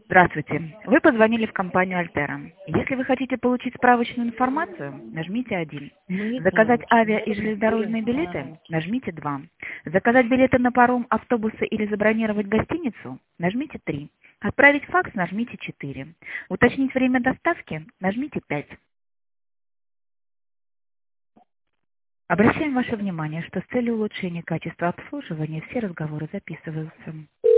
Здравствуйте. Вы позвонили в компанию Альтера. Если вы хотите получить справочную информацию, нажмите 1. Мы Заказать знаем, что авиа и некоторые истории железнодорожные билеты, начинаются. нажмите 2. Заказать билеты на паром, автобусы или забронировать гостиницу, нажмите 3. Отправить факс, нажмите 4. Уточнить время доставки, нажмите 5. Обращаем ваше внимание, что с целью улучшения качества обслуживания все разговоры записываются.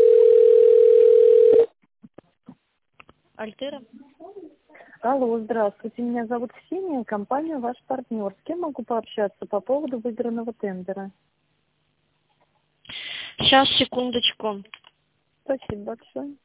Альтера? Алло, здравствуйте. Меня зовут Ксения, компания «Ваш партнер». С кем могу пообщаться по поводу выигранного тендера? Сейчас, секундочку. Спасибо большое.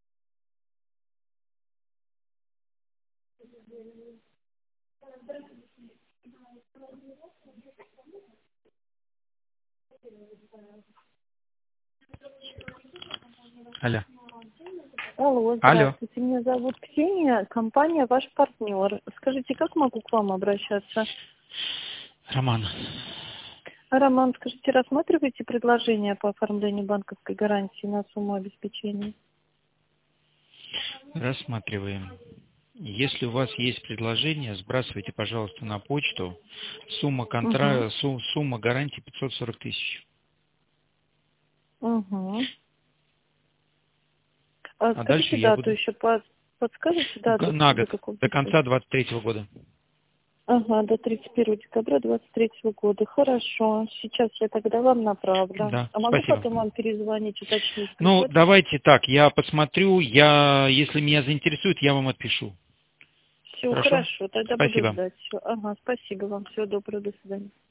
Алло. Алло, Алло. здравствуйте. Меня зовут Ксения, компания «Ваш партнер». Скажите, как могу к вам обращаться? Роман. Роман, скажите, рассматриваете предложение по оформлению банковской гарантии на сумму обеспечения? Рассматриваем. Если у вас есть предложение, сбрасывайте, пожалуйста, на почту. Сумма Угу. сумма гарантии 540 тысяч. Угу. А дальше Скажите я дату буду еще, подскажете дату на до год, какого до числа? конца 23 года. Ага, до 31 декабря 23 года. Хорошо. Сейчас я тогда вам направлю. Да, А могу спасибо. потом вам перезвонить, уточнить, Ну, приходит? давайте так, я посмотрю, если меня заинтересует, я вам отпишу. Все, Хорошо? хорошо. Тогда буду Спасибо. ждать. Все. Ага, спасибо вам. Всего доброго. До свидания.